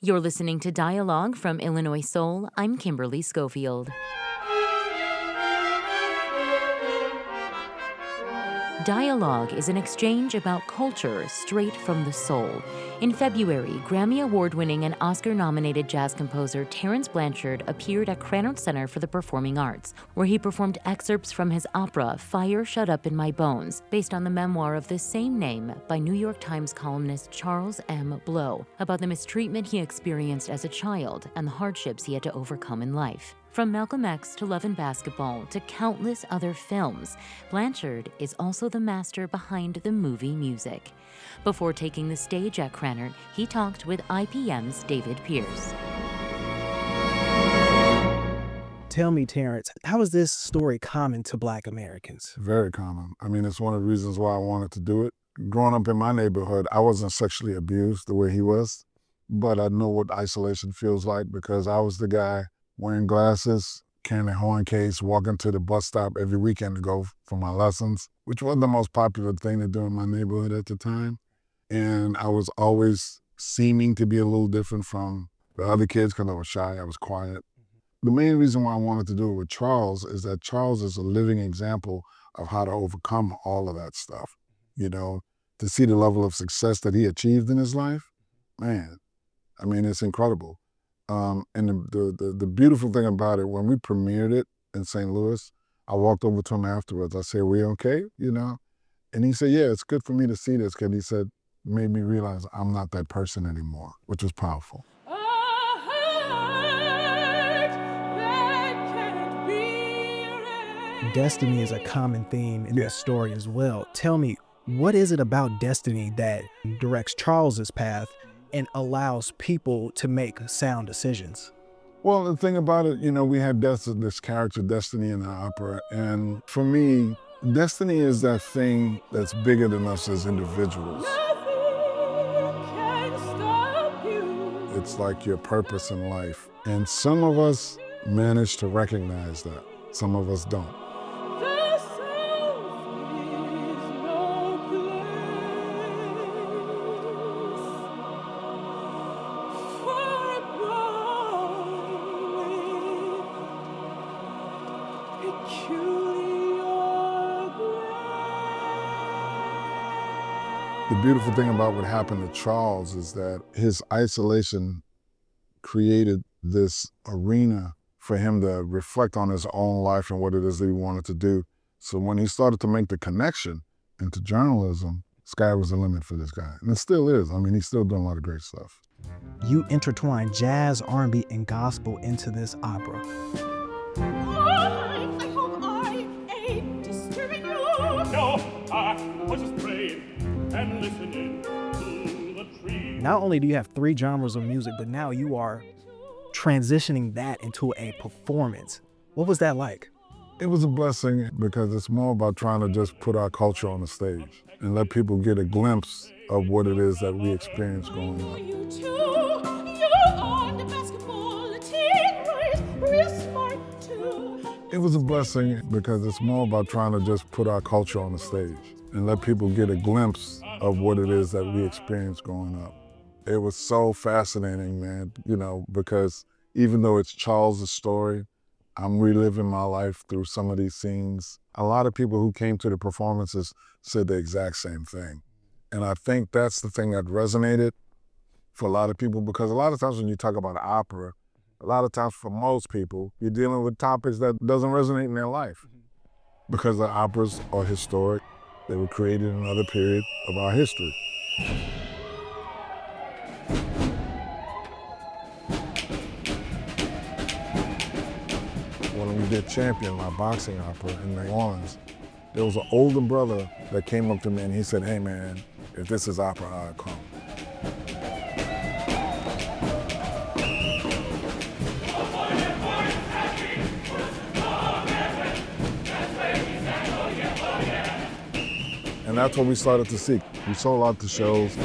You're listening to Dialogue from Illinois Soul. I'm Kimberly Schofield. Dialogue is an exchange about culture straight from the soul. In February, Grammy Award-winning and Oscar-nominated jazz composer Terence Blanchard appeared at Krannert Center for the Performing Arts, where he performed excerpts from his opera Fire Shut Up in My Bones, based on the memoir of the same name by New York Times columnist Charles M. Blow, about the mistreatment he experienced as a child and the hardships he had to overcome in life. From Malcolm X to Love and Basketball to countless other films, Blanchard is also the master behind the movie music. Before taking the stage at Krannert, he talked with IPM's David Pierce. Tell me, Terence, how is this story common to Black Americans? Very common. I mean, it's one of the reasons why I wanted to do it. Growing up in my neighborhood, I wasn't sexually abused the way he was, but I know what isolation feels like because I was the guy wearing glasses, carrying a horn case, walking to the bus stop every weekend to go for my lessons, which wasn't the most popular thing to do in my neighborhood at the time. And I was always seeming to be a little different from the other kids because I was shy, I was quiet. The main reason why I wanted to do it with Charles is that Charles is a living example of how to overcome all of that stuff. You know, to see the level of success that he achieved in his life, man, I mean, it's incredible. And the beautiful thing about it, when we premiered it in St. Louis, I walked over to him afterwards. I said, "We okay?" You know? And he said, "Yeah, it's good for me to see this," because he said, made me realize I'm not that person anymore, which was powerful. Destiny is a common theme in this story as well. Tell me, what is it about destiny that directs Charles's path and allows people to make sound decisions? Well, the thing about it, you know, we had this character, Destiny, in the opera. And for me, destiny is that thing that's bigger than us as individuals. It's like your purpose in life. And some of us manage to recognize that. Some of us don't. The beautiful thing about what happened to Charles is that his isolation created this arena for him to reflect on his own life and what it is that he wanted to do. So when he started to make the connection into journalism, sky was the limit for this guy. And it still is. I mean, he's still doing a lot of great stuff. You intertwine jazz, R&B, and gospel into this opera. I hope I ain't disturbing you. No, I was just praying and listening to the trees. Not only do you have 3 genres of music, but now you are transitioning that into a performance. What was that like? It was a blessing because it's more about trying to just put our culture on the stage and let people get a glimpse of what it is that we experience growing up. You too, you're on the basketball team, right? Real smart too. It was a blessing because it's more about trying to just put our culture on the stage and let people get a glimpse of what it is that we experience growing up. It was so fascinating, man, you know, because even though it's Charles's story, I'm reliving my life through some of these scenes. A lot of people who came to the performances said the exact same thing. And I think that's the thing that resonated for a lot of people, because a lot of times when you talk about opera, a lot of times for most people, you're dealing with topics that doesn't resonate in their life. Because the operas are historic. They were created in another period of our history. When we did Champion, my boxing opera in New Orleans, there was an older brother that came up to me and he said, "Hey man, if this is opera, I'll come." And that's what we started to see. We sold out the shows.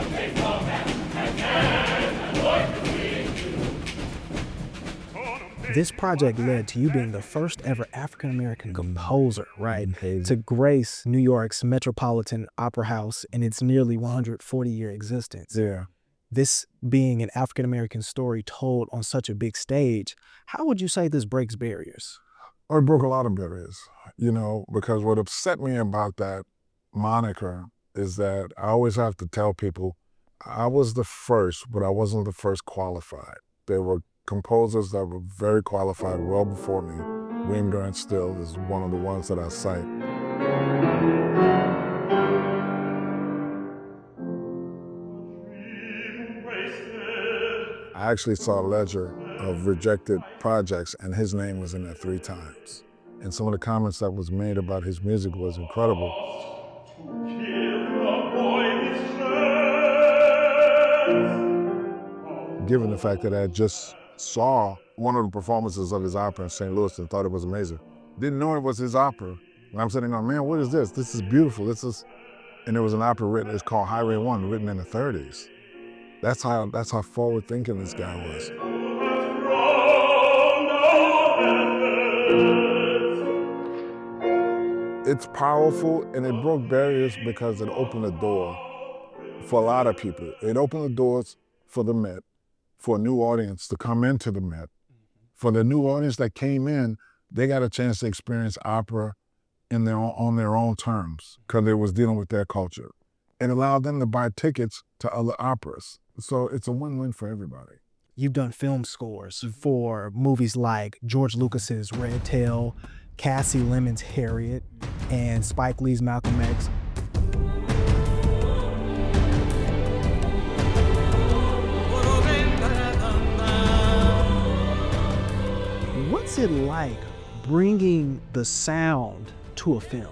This project led to you being the first ever African-American composer, right, to grace New York's Metropolitan Opera House in its nearly 140-year existence. Yeah. this being an African-American story told on such a big stage, how would you say this breaks barriers? Or it broke a lot of barriers, because what upset me about that moniker is that I always have to tell people I was the first, but I wasn't the first qualified. There were composers that were very qualified well before me. William Grant Still is one of the ones that I cite. I actually saw a ledger of rejected projects, and his name was in there 3 times. And some of the comments that was made about his music was incredible. Given the fact that I just saw one of the performances of his opera in St. Louis and thought it was amazing. Didn't know it was his opera. And I'm sitting going, man, what is this? This is beautiful. And there was an opera written, it's called Highway 1, written in the 30s. That's how forward thinking this guy was. It's powerful, and it broke barriers because it opened a door for a lot of people. It opened the doors for the Met, for a new audience to come into the Met. For the new audience that came in, they got a chance to experience opera on their own terms because it was dealing with their culture. It allowed them to buy tickets to other operas. So it's a win-win for everybody. You've done film scores for movies like George Lucas's Red Tail, Cassie Lemon's Harriet, and Spike Lee's Malcolm X. What's it like bringing the sound to a film?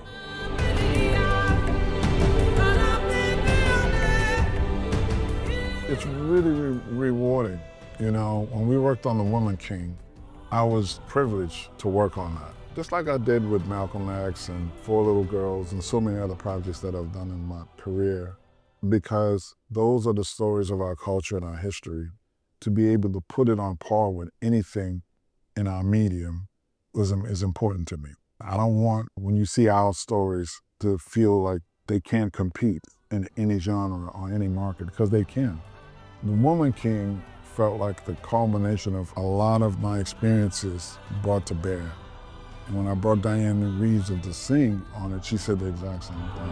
It's really rewarding. When we worked on The Woman King, I was privileged to work on that. Just like I did with Malcolm X and Four Little Girls and so many other projects that I've done in my career, because those are the stories of our culture and our history. To be able to put it on par with anything in our medium is important to me. I don't want, when you see our stories, to feel like they can't compete in any genre or any market, because they can. The Woman King felt like the culmination of a lot of my experiences brought to bear. And when I brought Diane Reeves in to sing on it, she said the exact same thing.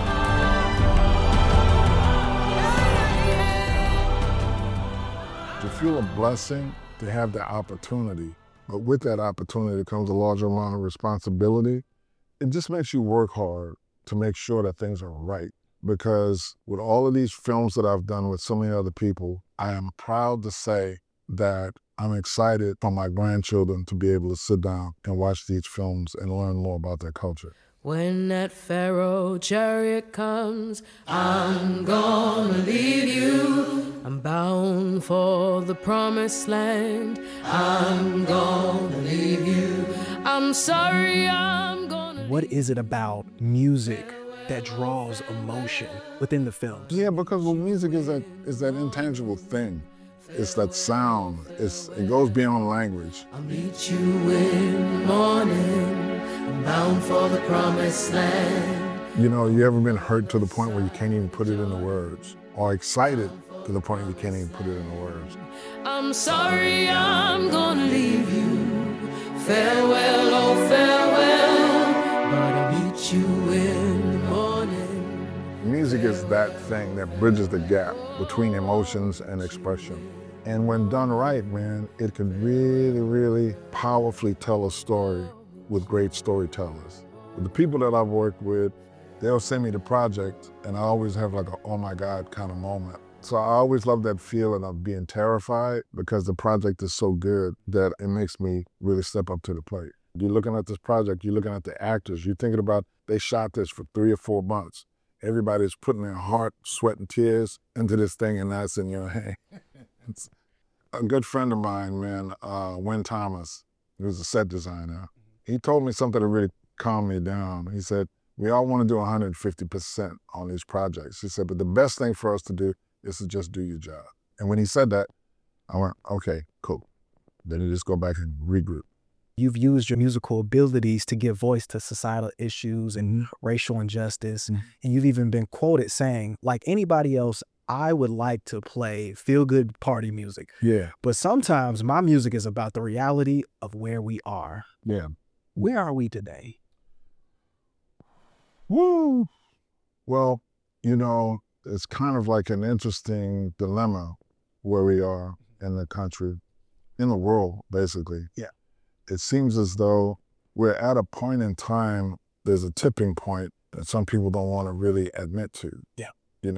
To feel a blessing, to have the opportunity, but with that opportunity comes a larger amount of responsibility. It just makes you work hard to make sure that things are right. Because with all of these films that I've done with so many other people, I am proud to say that I'm excited for my grandchildren to be able to sit down and watch these films and learn more about their culture. When that Pharaoh chariot comes, I'm gonna leave you. I'm bound for the promised land. I'm gonna leave you. I'm sorry, I'm gonna. What is it about music that draws emotion within the films? Yeah, because music is that intangible thing. It's that sound. It goes beyond language. I'll meet you in the morning. I'm bound for the promised land. You ever been hurt to the point where you can't even put it into words? Or excited to the point where you can't even put it into words? I'm sorry, I'm gonna leave you. Farewell, oh farewell. But I'll meet you in the morning. Music is that thing that bridges the gap between emotions and expression. And when done right, man, it can really, really powerfully tell a story with great storytellers. With the people that I've worked with, they'll send me the project, and I always have like a oh my God kind of moment. So I always love that feeling of being terrified because the project is so good that it makes me really step up to the plate. You're looking at this project, you're looking at the actors, you're thinking about they shot this for 3 or 4 months. Everybody's putting their heart, sweat, and tears into this thing, and that's in your hand. It's a good friend of mine, man, Wynn Thomas, he was a set designer. He told me something that really calmed me down. He said, we all want to do 150% on these projects. He said, but the best thing for us to do is to just do your job. And when he said that, I went, okay, cool. Then you just go back and regroup. You've used your musical abilities to give voice to societal issues and racial injustice. And you've even been quoted saying, like anybody else, I would like to play feel-good party music, Yeah, but sometimes my music is about the reality of where we are. yeah. Where are we today? Woo! Well, it's kind of like an interesting dilemma where we are in the country, in the world, basically. Yeah. It seems as though we're at a point in time, there's a tipping point that some people don't want to really admit to. Yeah.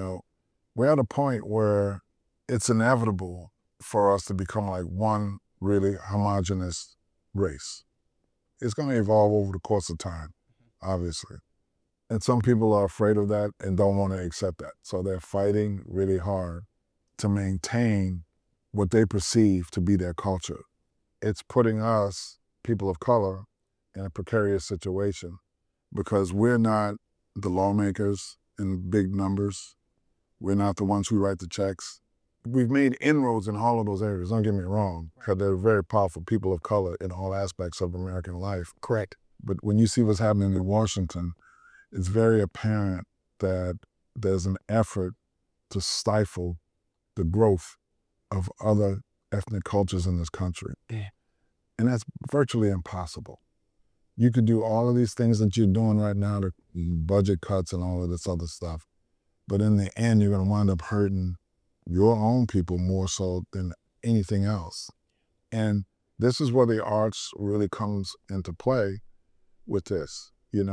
We're at a point where it's inevitable for us to become like one really homogenous race. It's going to evolve over the course of time, obviously. And some people are afraid of that and don't want to accept that. So they're fighting really hard to maintain what they perceive to be their culture. It's putting us, people of color, in a precarious situation because we're not the lawmakers in big numbers. We're not the ones who write the checks. We've made inroads in all of those areas, don't get me wrong, because they're very powerful people of color in all aspects of American life. Correct. But when you see what's happening in Washington, it's very apparent that there's an effort to stifle the growth of other ethnic cultures in this country. Yeah. And that's virtually impossible. You could do all of these things that you're doing right now, the budget cuts and all of this other stuff, but in the end, you're going to wind up hurting your own people more so than anything else. And this is where the arts really comes into play with this.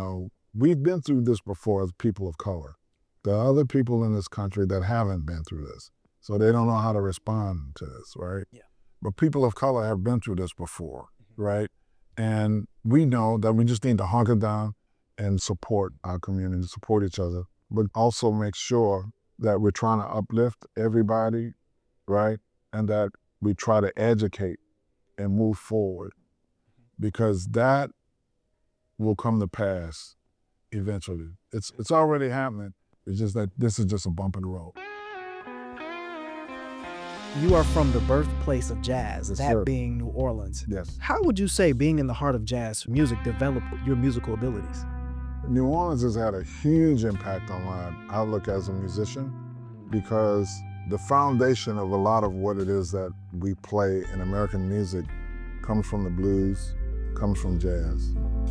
We've been through this before as people of color. There are other people in this country that haven't been through this, so they don't know how to respond to this, right? Yeah. But people of color have been through this before, right? And we know that we just need to hunker down and support our community, support each other, but also make sure that we're trying to uplift everybody, right? And that we try to educate and move forward, because that will come to pass eventually. It's already happening. It's just that this is just a bump in the road. You are from the birthplace of jazz, Yes, that sir. being New Orleans. Yes. How would you say being in the heart of jazz music developed your musical abilities? New Orleans has had a huge impact on my outlook as a musician, because the foundation of a lot of what it is that we play in American music comes from the blues, comes from jazz.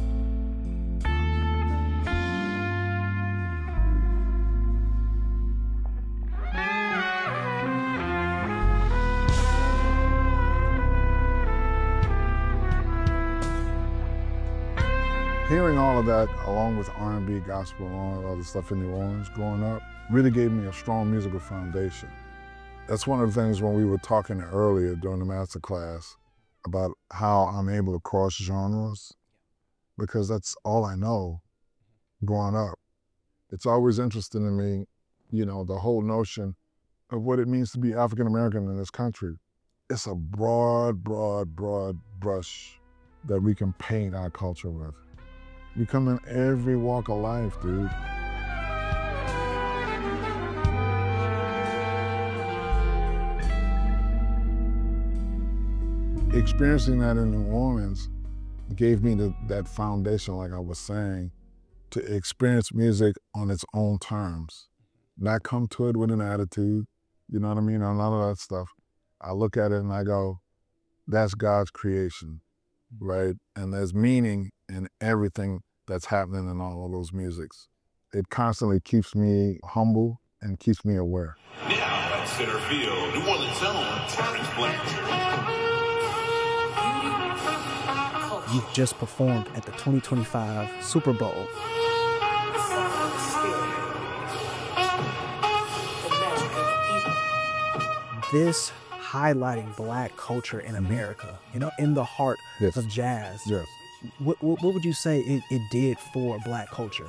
Hearing all of that, along with R&B, gospel, and all that other stuff in New Orleans growing up, really gave me a strong musical foundation. That's one of the things when we were talking earlier during the master class about how I'm able to cross genres, because that's all I know growing up. It's always interesting to me, the whole notion of what it means to be African American in this country. It's a broad brush that we can paint our culture with. We come in every walk of life, dude. Experiencing that in New Orleans gave me that foundation, like I was saying, to experience music on its own terms. Not come to it with an attitude, you know what I mean, or none of that stuff. I look at it and I go, that's God's creation, right? And there's meaning in everything that's happening in all of those musics. It constantly keeps me humble and keeps me aware. Now at center field, New Orleans' own Terrence Blanchard. You've just performed at the 2025 Super Bowl. This highlighting Black culture in America, in the heart Yes. of jazz. Yes. What would you say it did for Black culture?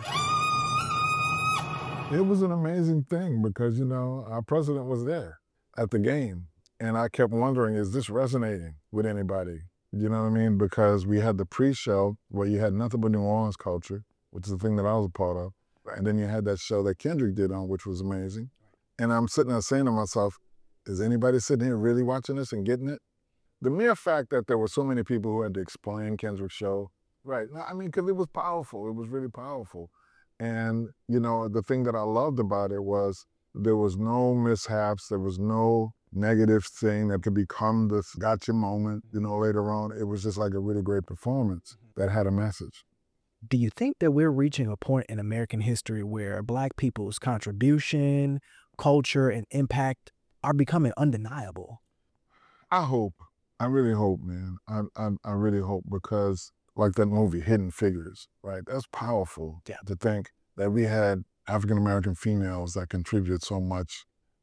It was an amazing thing because, our president was there at the game. And I kept wondering, is this resonating with anybody? You know what I mean? Because we had the pre-show where you had nothing but New Orleans culture, which is the thing that I was a part of. And then you had that show that Kendrick did on, which was amazing. And I'm sitting there saying to myself, is anybody sitting here really watching this and getting it? The mere fact that there were so many people who had to explain Kendrick's show, right? I mean, because it was powerful. It was really powerful. And, the thing that I loved about it was There was no mishaps. There was no negative thing that could become this gotcha moment, later on. It was just like a really great performance that had a message. Do you think that we're reaching a point in American history where Black people's contribution, culture, and impact are becoming undeniable? I hope. I really hope, man. I really hope, because like that movie, Hidden Figures, right? That's powerful to think that we had African-American females that contributed so much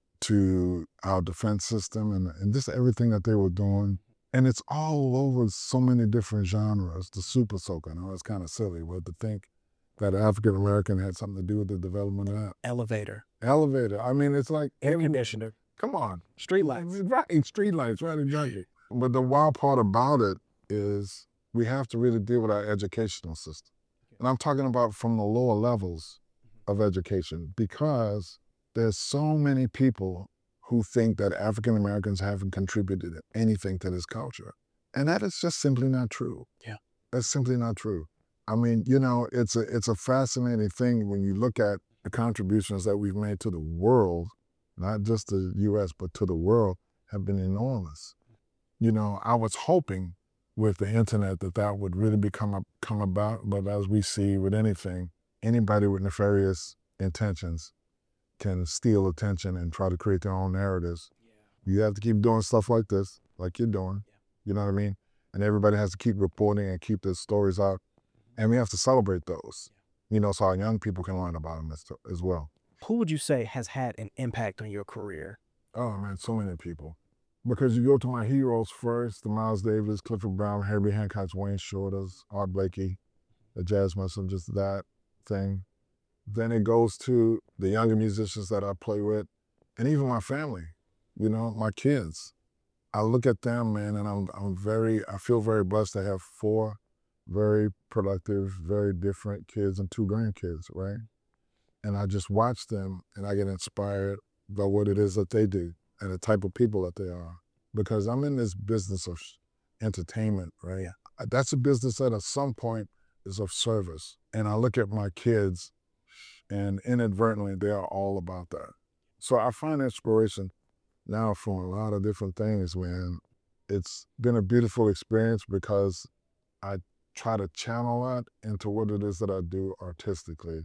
to our defense system and just everything that they were doing. And it's all over so many different genres. The Super Soaker, I know it's kind of silly, but to think that African-American had something to do with the development of that. Elevator. I mean, it's like Air conditioner. Come on. Street lights. Right, street lights, right, exactly. But the wild part about it is we have to really deal with our educational system. And I'm talking about from the lower levels of education, because there's so many people who think that African Americans haven't contributed anything to this culture. And that is just simply not true. Yeah. That's simply not true. I mean, it's a fascinating thing when you look at the contributions that we've made to the world, not just the US, but to the world, have been enormous. I was hoping with the internet that would really come about, but as we see with anything, anybody with nefarious intentions can steal attention and try to create their own narratives. You have to keep doing stuff like this, like you're doing, you know what I mean? And everybody has to keep reporting and keep their stories out. And we have to celebrate those, so our young people can learn about them as well. Who would you say has had an impact on your career? Oh man, so many people. Because you go to my heroes first, the Miles Davis, Clifford Brown, Herbie Hancock's, Wayne Shorters, Art Blakey, the jazz musician, just that thing. Then it goes to the younger musicians that I play with, and even my family, my kids. I look at them, man, and I feel very blessed to have 4 very productive, very different kids and 2 grandkids, right? And I just watch them and I get inspired by what it is that they do and the type of people that they are. Because I'm in this business of entertainment, right? Yeah. That's a business that at some point is of service. And I look at my kids and inadvertently they are all about that. So I find inspiration now from a lot of different things, man. It's been a beautiful experience because I try to channel that into what it is that I do artistically.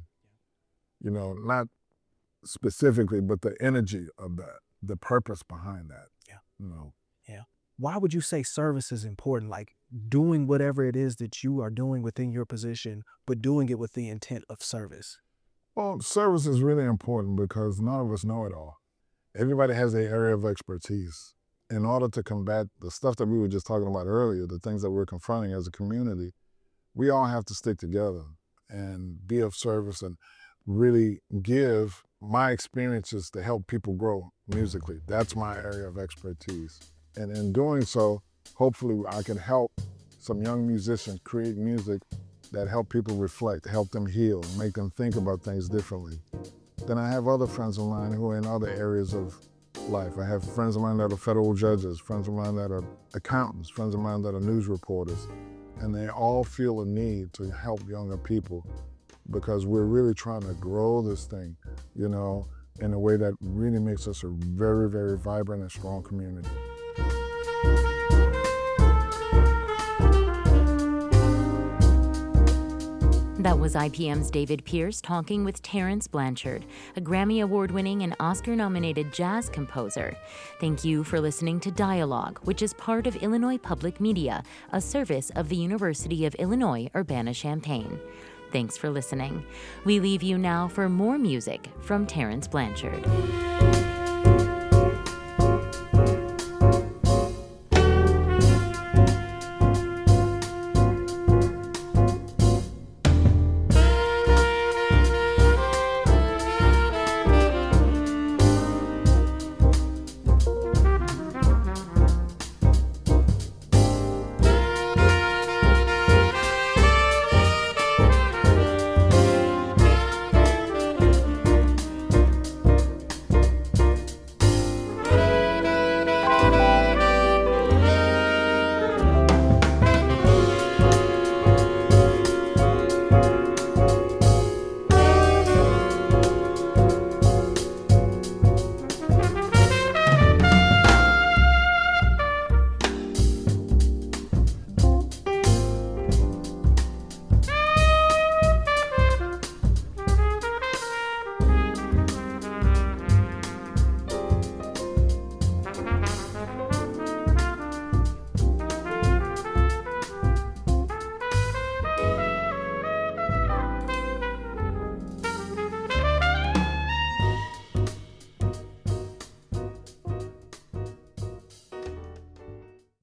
Not specifically, but the energy of that, the purpose behind that. Yeah. Why would you say service is important? Like doing whatever it is that you are doing within your position, but doing it with the intent of service? Well, service is really important because none of us know it all. Everybody has their area of expertise. In order to combat the stuff that we were just talking about earlier, the things that we're confronting as a community, we all have to stick together and be of service and really give my experiences to help people grow musically. That's my area of expertise. And in doing so, hopefully I can help some young musicians create music that help people reflect, help them heal, make them think about things differently. Then I have other friends of mine who are in other areas of life. I have friends of mine that are federal judges, friends of mine that are accountants, friends of mine that are news reporters, and they all feel a need to help younger people because we're really trying to grow this thing, in a way that really makes us a very, very vibrant and strong community. That was IPM's David Pierce talking with Terence Blanchard, a Grammy Award-winning and Oscar-nominated jazz composer. Thank you for listening to Dialogue, which is part of Illinois Public Media, a service of the University of Illinois Urbana-Champaign. Thanks for listening. We leave you now for more music from Terence Blanchard.